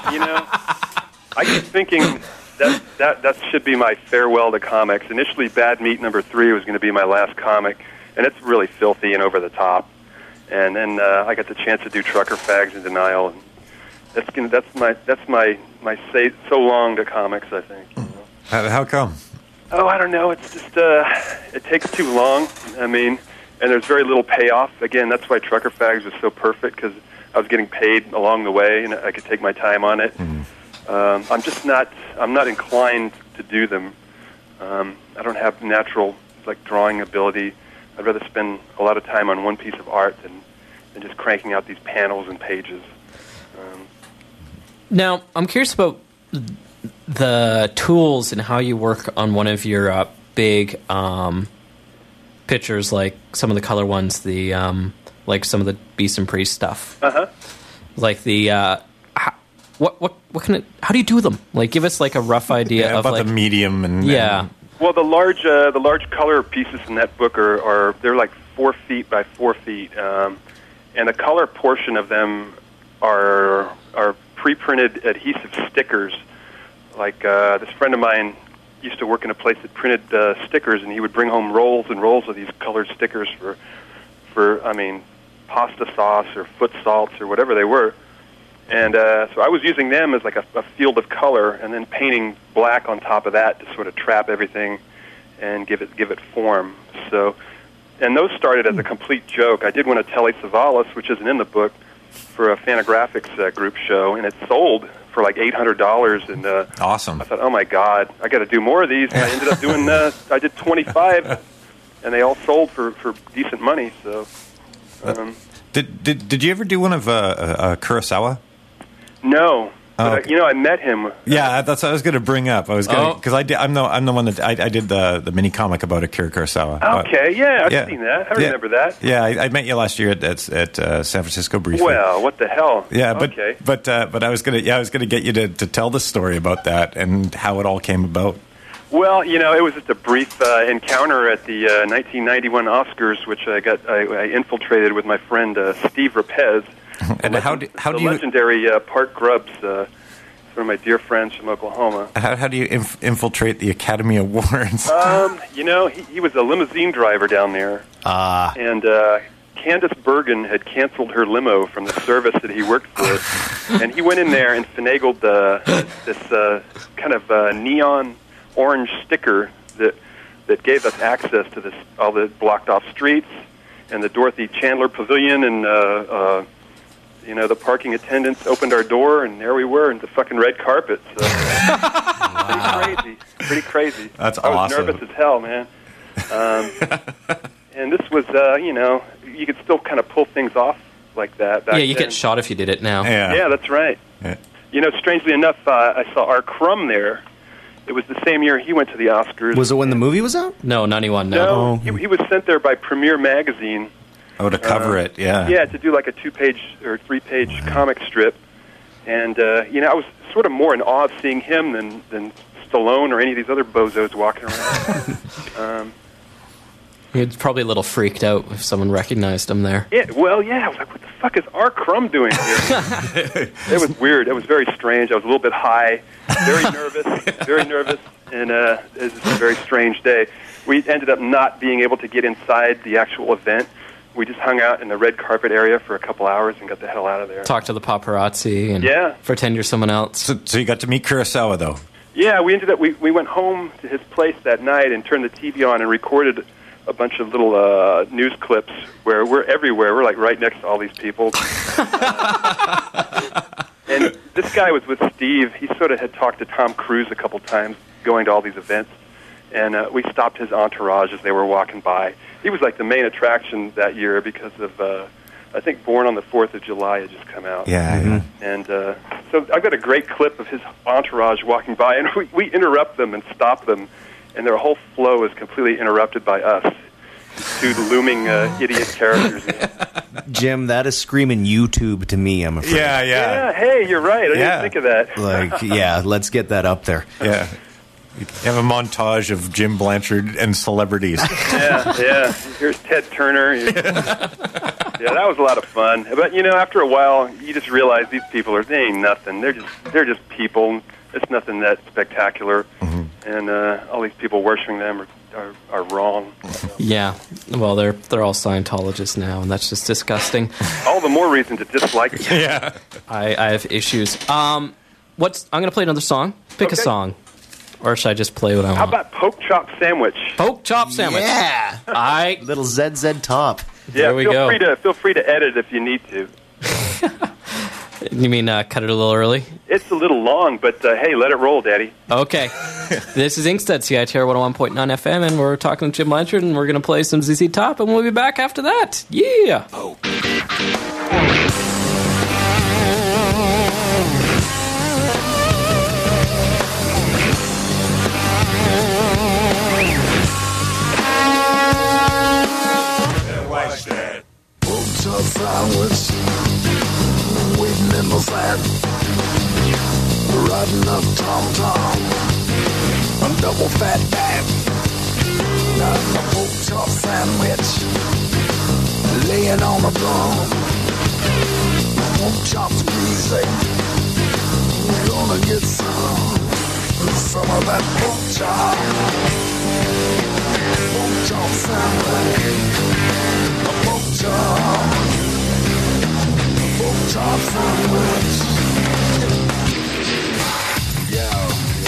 I keep thinking that should be my farewell to comics. Initially, Bad Meat #3 was going to be my last comic. And it's really filthy and over the top. And then I got the chance to do Trucker Fags in Denial. And that's my say so long to comics, I think. How come? Oh, I don't know. It's just it takes too long. I mean, and there's very little payoff. Again, that's why Trucker Fags was so perfect, because I was getting paid along the way, and I could take my time on it. I'm not inclined to do them. I don't have natural drawing ability. I'd rather spend a lot of time on one piece of art than just cranking out these panels and pages. Now, I'm curious about the tools and how you work on one of your big pictures, like some of the color ones, the like some of the Beast and Priest stuff. Like the what kind of, how do you do them? Give us a rough idea of about the medium and Well, the large color pieces in that book they're 4 feet by 4 feet, and the color portion of them are pre-printed adhesive stickers. This friend of mine used to work in a place that printed stickers, and he would bring home rolls and rolls of these colored stickers for pasta sauce or foot salts or whatever they were. And so I was using them as a field of color, and then painting black on top of that to sort of trap everything and give it form. So, and those started as a complete joke. I did one of Telly Savalas, which isn't in the book, for a Fantagraphics group show, and it sold for $800. And awesome. I thought, oh my God, I got to do more of these. And I ended up doing I did 25, and they all sold for decent money. So, did you ever do one of Kurosawa? No, but I met him. Yeah, that's what I was going to bring up. I was going because I'm the one that I did the mini comic about Akira Kurosawa. Okay, I've seen that. I remember that. Yeah, I met you last year at San Francisco briefly. Well, what the hell? Yeah, but I was going to get you to tell the story about that and how it all came about. Well, it was just a brief encounter at the 1991 Oscars, which I infiltrated with my friend Steve Rapez. And how do you legendary Park Grubbs, one of my dear friends from Oklahoma? How do you infiltrate the Academy Awards? He was a limousine driver down there, and Candace Bergen had canceled her limo from the service that he worked for, and he went in there and finagled this kind of neon orange sticker that gave us access to all the blocked off streets and the Dorothy Chandler Pavilion, and the parking attendants opened our door, and there we were in the fucking red carpet. So. Pretty crazy. That's awesome. I was nervous as hell, man. And this was, you could still kind of pull things off like that back you then. get shot if you did it now. Yeah, that's right. Yeah. Strangely enough, I saw Art Crumb there. It was the same year he went to the Oscars. Was it when the movie was out? No, 91, no. He was sent there by Premiere Magazine. Oh, to cover it, yeah. Yeah, to do like a 2-page or 3-page comic strip. And, I was sort of more in awe of seeing him than Stallone or any of these other bozos walking around. He was probably a little freaked out if someone recognized him there. Yeah, I was like, what the fuck is Art Crumb doing here? It was weird. It was very strange. I was a little bit high, very nervous, and it was a very strange day. We ended up not being able to get inside the actual event. We just hung out in the red carpet area for a couple hours and got the hell out of there. Talk to the paparazzi and pretend you're someone else. So you got to meet Kurosawa, though? Yeah, we ended up, we went home to his place that night and turned the TV on and recorded a bunch of little news clips where we're everywhere. We're like right next to all these people. And this guy was with Steve. He sort of had talked to Tom Cruise a couple times going to all these events. And we stopped his entourage as they were walking by. He was like the main attraction that year because of, I think, Born on the 4th of July had just come out. Yeah. And so I've got a great clip of his entourage walking by, and we interrupt them and stop them, and their whole flow is completely interrupted by us, two looming idiot characters. Jim, that is screaming YouTube to me, I'm afraid. Yeah. Hey, you're right. I didn't think of that. Let's get that up there. Yeah. You have a montage of Jim Blanchard and celebrities. Yeah. Here's Ted Turner. Yeah, that was a lot of fun. But after a while, you just realize these people they ain't nothing. They're just people. It's nothing that spectacular. Mm-hmm. And all these people worshiping them are wrong. Yeah. Well, they're all Scientologists now, and that's just disgusting. All the more reason to dislike them. Yeah. I have issues. I'm going to play another song. Pick a song. Or should I just play what I want? How about Poke Chop Sandwich? Poke Chop Sandwich. Yeah. Little ZZ Top. There we go. Feel free to edit if you need to. You mean cut it a little early? It's a little long, but hey, let it roll, Daddy. Okay. This is Inkstead, CITR 101.9 FM, and we're talking with Jim Blanchard, and we're going to play some ZZ Top, and we'll be back after that. Yeah. Sandwich, waiting in the sand, riding up Tom, a double fat dad, got a pork chop sandwich, laying on the bone, pork chops greasy, we're gonna get some of that pork chop sandwich, a pork chop sandwich. Yeah,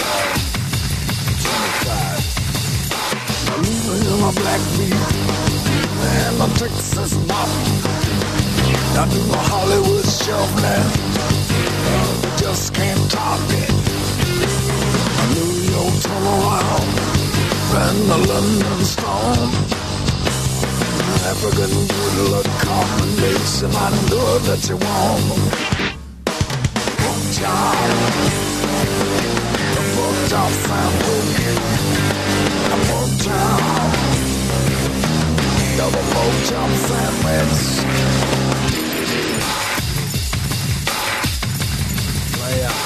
25. I'm in my black beef and my Texas bop. I do my Hollywood shuffling, just can't talk it. I New York turnaround and the London storm. African good luck combination, I know that you want. Pork chop sandwich, a pork chop, double pork chop sandwich. Play out.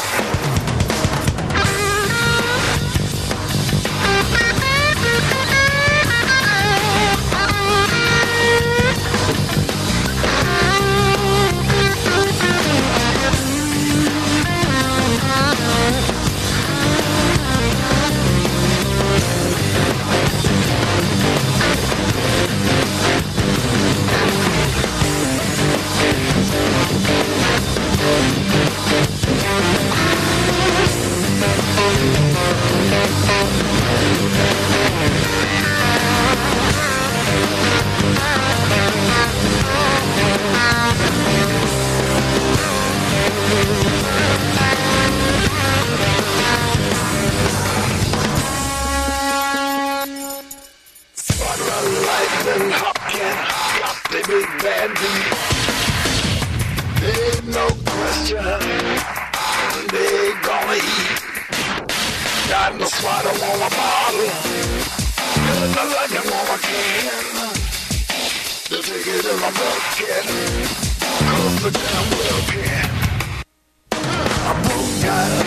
they gonna eat. Got the spider on my bottle. Feeling like I'm on my can. They take it in my bucket. Cause the damn well can. I broke down.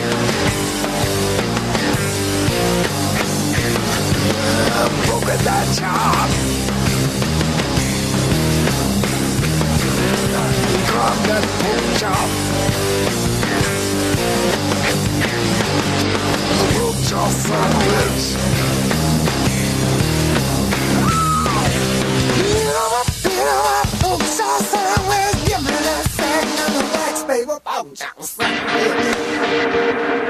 I broke at that job. Drop that pork chop. The pork chop sandwich. Pork chop sandwich. Give me that second of the wax, baby. Pork chop sandwich.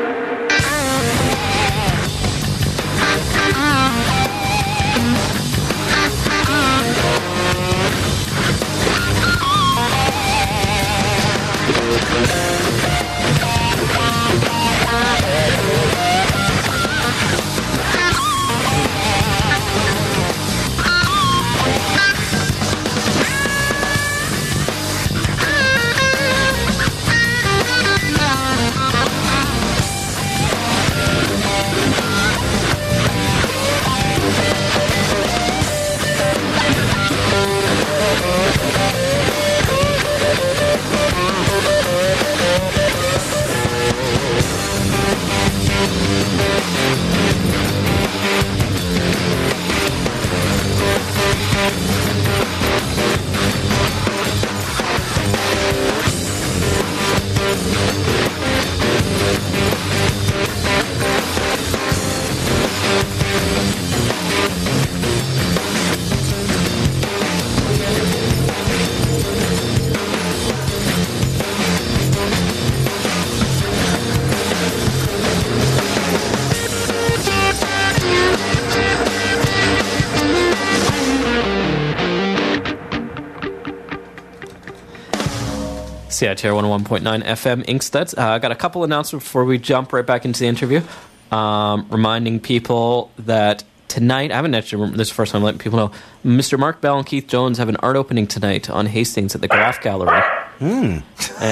CITR 101.9 FM Inkstuds. I got a couple announcements before we jump right back into the interview. Reminding people that tonight, I haven't actually, this is the first time letting people know, Mr. Mark Bell and Keith Jones have an art opening tonight on Hastings at the Graph Gallery. And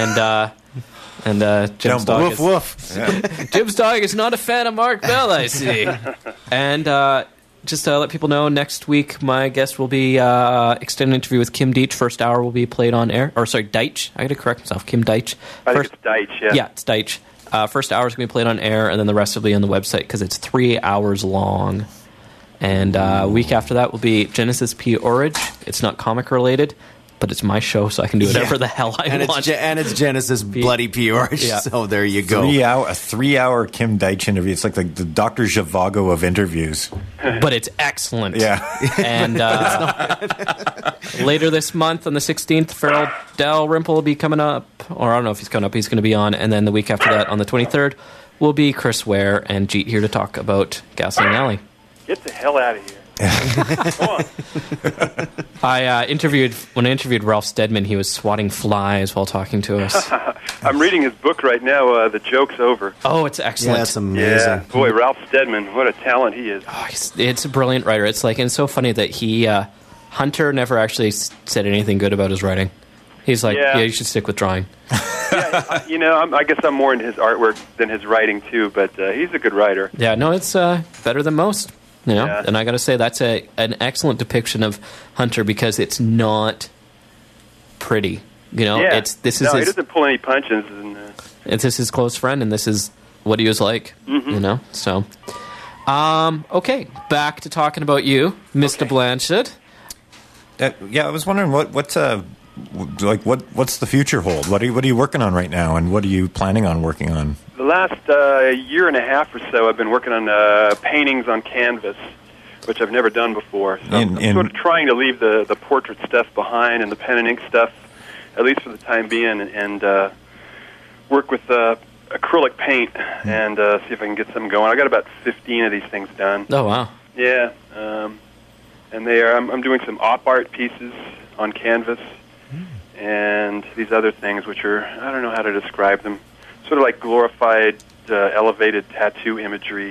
Jim's dog is... Woof. Jim's dog is not a fan of Mark Bell, I see. And just to let people know, next week my guest will be extended interview with Kim Deitch. First hour will be played on air. Or sorry, Deitch. I got to correct myself. Kim Deitch. I think it's Deitch, yeah. Yeah, it's Deitch. First hour is going to be played on air, and then the rest will be on the website because it's 3 hours long. And week after that will be Genesis P. Orridge. It's not comic related, but it's my show, so I can do whatever the hell I want. It's Genesis Bloody P. Orridge, so there you go. A 3 hour Kim Deitch interview. It's like the Dr. Zhivago of interviews. But it's excellent. Yeah. And later this month, on the 16th, Farrell Dalrymple will be coming up. Or I don't know if he's coming up. He's going to be on. And then the week after that, on the 23rd, will be Chris Ware and Jeet here to talk about Gasoline Alley. Get the hell out of here. Come on. When I interviewed Ralph Steadman, he was swatting flies while talking to us. I'm reading his book right now, The Joke's Over. Oh, it's excellent. Yeah, it's amazing. Yeah, boy, Ralph Steadman, what a talent he is. Oh, it's a brilliant writer. It's like, and it's so funny that he, Hunter never actually said anything good about his writing. He's like, yeah, you should stick with drawing. Yeah, I guess I'm more into his artwork than his writing too, but he's a good writer. Yeah, no, it's better than most. You know, yeah. And I got to say that's an excellent depiction of Hunter because it's not pretty. You know, yeah. he doesn't pull any punches. It's just his close friend, and this is what he was like. Mm-hmm. You know, so okay, back to talking about you, Mr. Blanchard. I was wondering what's the future hold? What are you working on right now, and what are you planning on working on? The last year and a half or so, I've been working on paintings on canvas, which I've never done before. So I'm sort of trying to leave the portrait stuff behind and the pen and ink stuff, at least for the time being, and work with acrylic paint and see if I can get something going. I got about 15 of these things done. Oh, wow. Yeah. And I'm doing some op art pieces on canvas and these other things, which are, I don't know how to describe them, sort of like glorified, elevated tattoo imagery.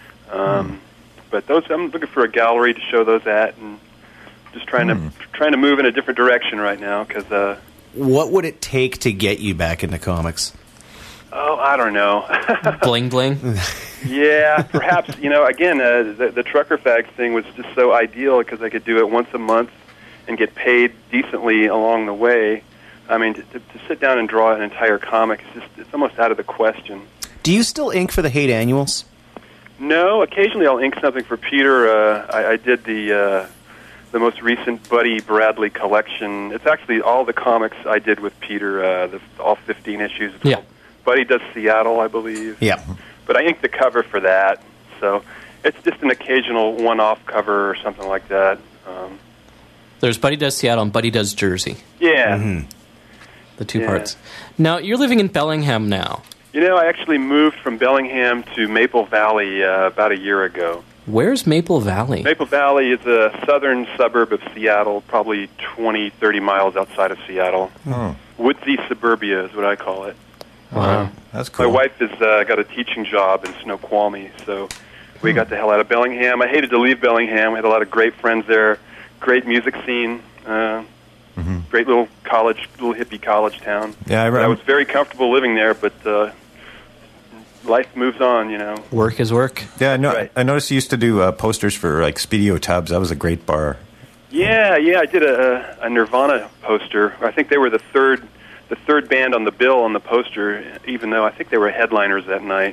But those, I'm looking for a gallery to show those at, and just trying to move in a different direction right now. Because what would it take to get you back into comics? Oh, I don't know. Bling bling. Yeah, perhaps, again, the trucker fags thing was just so ideal because I could do it once a month and get paid decently along the way. I mean, to sit down and draw an entire comic, it's almost out of the question. Do you still ink for the Hate Annuals? No, occasionally I'll ink something for Peter. I did the most recent Buddy Bradley collection. It's actually all the comics I did with Peter, all 15 issues. Yeah. Buddy Does Seattle, I believe. Yeah. But I inked the cover for that, so it's just an occasional one-off cover or something like that. There's Buddy Does Seattle and Buddy Does Jersey. Yeah. Mm-hmm. The two parts. Now, you're living in Bellingham now. I actually moved from Bellingham to Maple Valley about a year ago. Where's Maple Valley? Maple Valley is a southern suburb of Seattle, probably 20, 30 miles outside of Seattle. Oh. Woodsy suburbia is what I call it. Wow. That's cool. My wife has got a teaching job in Snoqualmie, so we got the hell out of Bellingham. I hated to leave Bellingham. I had a lot of great friends there, great music scene, great little hippie college town. Yeah, I was very comfortable living there, but life moves on, Work is work. Yeah, Right. I noticed you used to do posters for like Speedio Tubbs. That was a great bar. Yeah, I did a Nirvana poster. I think they were the third band on the bill on the poster, even though I think they were headliners that night.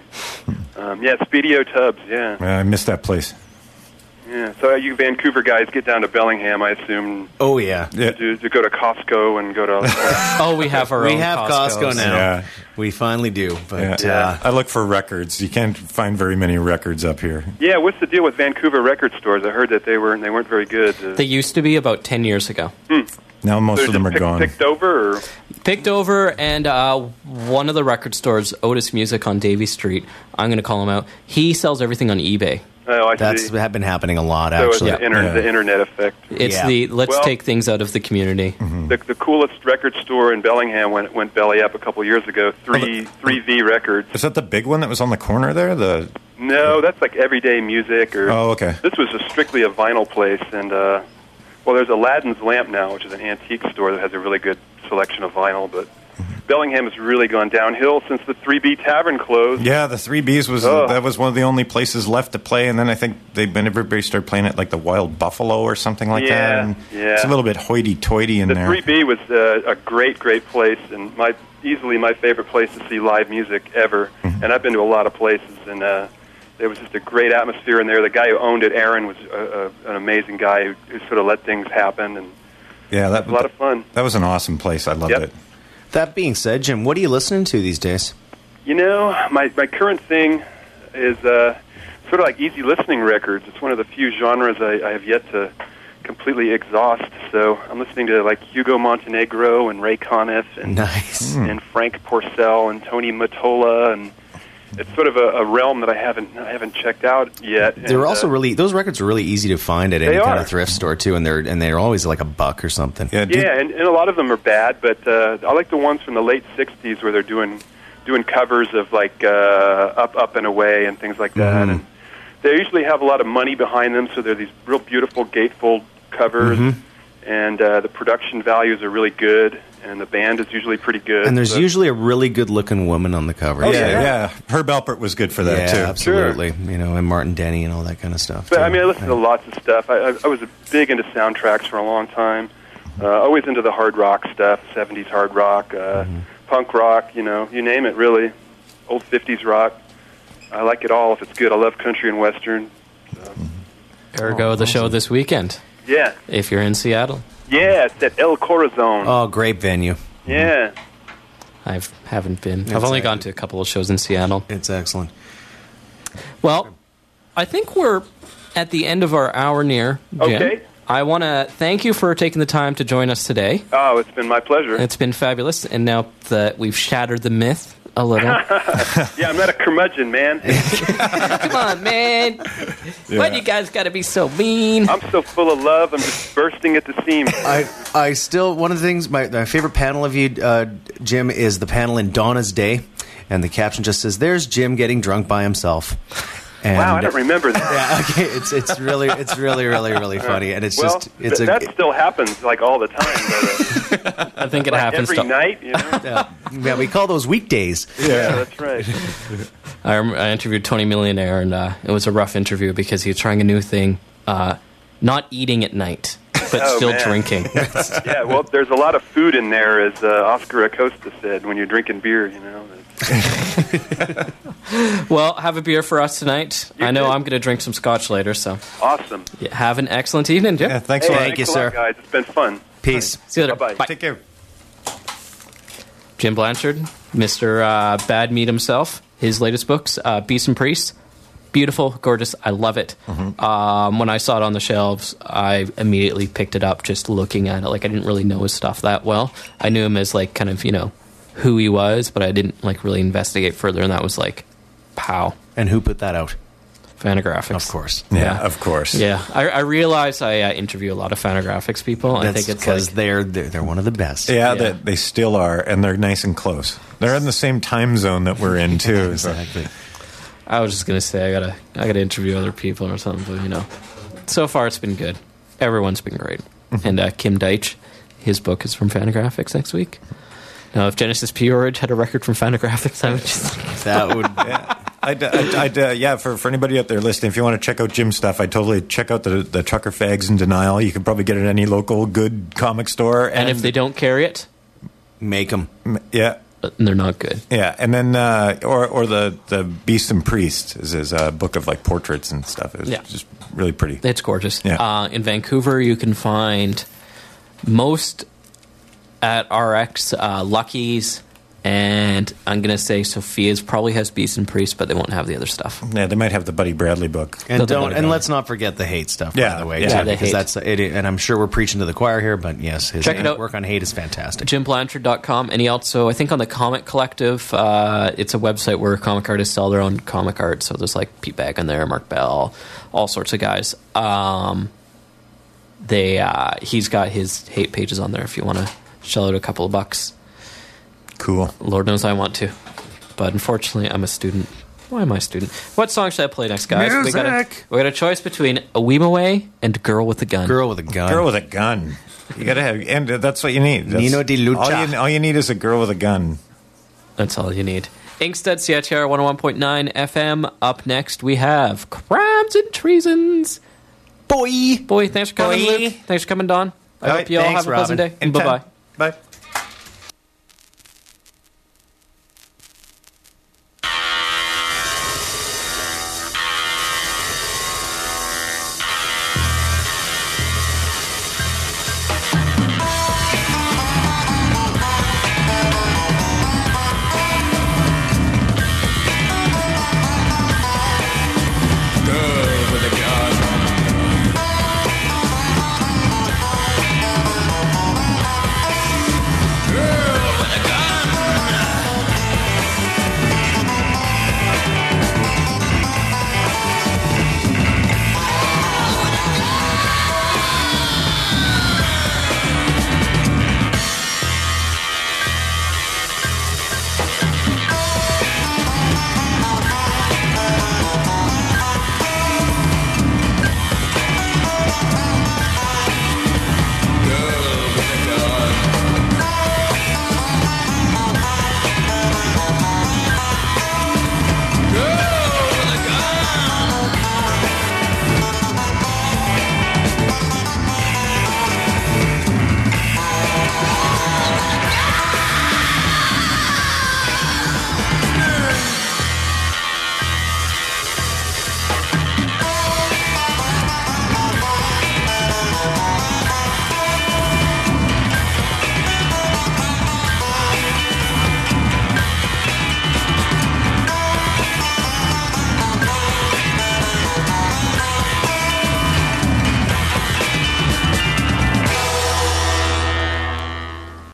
Speedio Tubbs, yeah. I missed that place. Yeah, so you Vancouver guys get down to Bellingham, I assume, Oh, yeah. to go to Costco and go to... Oh, we have our own We have Costco now. Yeah. We finally do. But Yeah. I look for records. You can't find very many records up here. Yeah, what's the deal with Vancouver record stores? I heard that they weren't very good. They used to be about 10 years ago. Now most of them are gone. Picked over, or... Picked over, and one of the record stores, Otis Music on Davie Street, I'm going to call him out, he sells everything on eBay. Oh, I that's see. been happening a lot, So it's actually. the internet effect. It's Yeah. let's take things out of the community. The coolest record store in Bellingham went belly up a couple years ago. 3V Records. Is that the big one that was on the corner there? No, that's like everyday music. Oh, okay. This was strictly a vinyl place, and there's Aladdin's Lamp now, which is an antique store that has a really good selection of vinyl. But Bellingham has really gone downhill since the 3B Tavern closed. Yeah, the 3Bs was one of the only places left to play, and then I think everybody started playing at like the Wild Buffalo or something like that. And it's a little bit hoity-toity in the there. The 3B was a great place, and easily my favorite place to see live music ever. And I've been to a lot of places, and there was just a great atmosphere in there. The guy who owned it, Aaron, was an amazing guy who sort of let things happen, and yeah, it was a lot of fun. That was an awesome place. I loved it. That being said, Jim, what are you listening to these days? My current thing is sort of like easy listening records. It's one of the few genres I have yet to completely exhaust. So I'm listening to like Hugo Montenegro and Ray Conniff and Nice. and Frank Porcel and Tony Mottola, and it's sort of a realm that I haven't checked out yet. They're also those records are really easy to find at any kind of thrift store too, and they're always like $1 or something. Yeah, and a lot of them are bad, but I like the ones from the late '60s where they're doing covers of like Up and Away and things like that, and they usually have a lot of money behind them, so they're these real beautiful gatefold covers, and the production values are really good. And the band is usually pretty good. And there's usually a really good-looking woman on the cover. Oh, yeah. Herb Alpert was good for that, too. Absolutely. Sure. And Martin Denny and all that kind of stuff. But, I listen to lots of stuff. I was big into soundtracks for a long time. Always into the hard rock stuff, 70s hard rock, punk rock, you name it, really. Old 50s rock. I like it all if it's good. I love country and western. Ergo, the show this weekend. Yeah. If you're in Seattle. Yeah, it's at El Corazon. Oh, great venue. Yeah. I haven't been. I've only gone to a couple of shows in Seattle. It's excellent. Well, I think we're at the end of our hour near, Jim. Okay. I want to thank you for taking the time to join us today. Oh, it's been my pleasure. It's been fabulous. And now that we've shattered the myth a little. Yeah, I'm not a curmudgeon, man. Come on, man. Why do you guys got to be so mean? I'm so full of love. I'm just bursting at the seams. I still, one of the things, my favorite panel of you, Jim, is the panel in Donna's Day. And the caption just says, "There's Jim getting drunk by himself." And wow, I don't remember that. Yeah, okay, it's really really funny, and it's that still happens like all the time. I think it happens every night. You know? Yeah, we call those weekdays. Yeah, that's right. I interviewed Tony Millionaire, and it was a rough interview because he was trying a new thing, not eating at night, but still drinking. Yeah, well, there's a lot of food in there, as Oscar Acosta said, when you're drinking beer, you know. Well, have a beer for us tonight. I know too. I'm going to drink some scotch later, so Awesome. yeah, have an excellent evening, Jim. Yeah, thanks a lot. Thank you, Thanks a lot, sir. guys. It's been fun. Peace. See you later. Bye-bye. Bye. Take care. Jim Blanchard, Mr. Bad Meat himself, his latest books, Beast and Priest. Beautiful, gorgeous. I love it. Mm-hmm. When I saw it on the shelves, I immediately picked it up just looking at it. Like, I didn't really know his stuff that well. I knew him as, like, kind of, who he was, but I didn't, like, really investigate further, and that was, like, pow. And who put that out? Fantagraphics. Of course. Yeah, of course. Yeah, I realize I interview a lot of Fantagraphics people. I That's think it's because like, they're one of the best. Yeah, Yeah. they still are, and they're nice and close. They're in the same time zone that we're in, too. so- Exactly. I was just gonna say I gotta interview other people or something, but so far it's been good. Everyone's been great, and Kim Deitch, his book is from Fantagraphics next week. Now, if Genesis Peorage had a record from Fantagraphics, I would just That would. For anybody out there listening, if you want to check out Jim's stuff, I'd totally check out the Trucker Fags in Denial. You can probably get it at any local good comic store. and if they don't carry it, Make them. Yeah. they're not good. Yeah, and then or the Beast and Priest is his book of like portraits and stuff. It's just really pretty. It's gorgeous. Yeah. In Vancouver, you can find most at RX, Lucky's, and I'm going to say Sophia's probably has Beast and Priest, but they won't have the other stuff. Yeah, they might have the Buddy Bradley book. And let's not forget the hate stuff, by Yeah, the way, yeah. too, The because hate. that's it. And I'm sure we're preaching to the choir here, but yes, his Check it out. work on hate is fantastic. JimBlanchard.com, and he also, I think on the Comic Collective, it's a website where comic artists sell their own comic art, so there's like Pete Bag on there, Mark Bell, all sorts of guys. He's got his hate pages on there if you want to shell out a couple of bucks. Cool. Lord knows I want to, but unfortunately I'm a student. Why am I a student? What song should I play next, guys? We got a choice between A Weemaway and Girl with a Gun. Girl with a gun. Girl with a gun. You gotta have, and that's what you need. That's, Nino Di Lucha. All you need is a girl with a gun. That's all you need. Inkstead, CITR 101.9 FM. Up next, we have Crimes and Treasons. Boy, thanks for coming, Boy. Luke. Thanks for coming, Don. I All hope right, you all thanks, have a pleasant Robin. day. And bye-bye. Bye.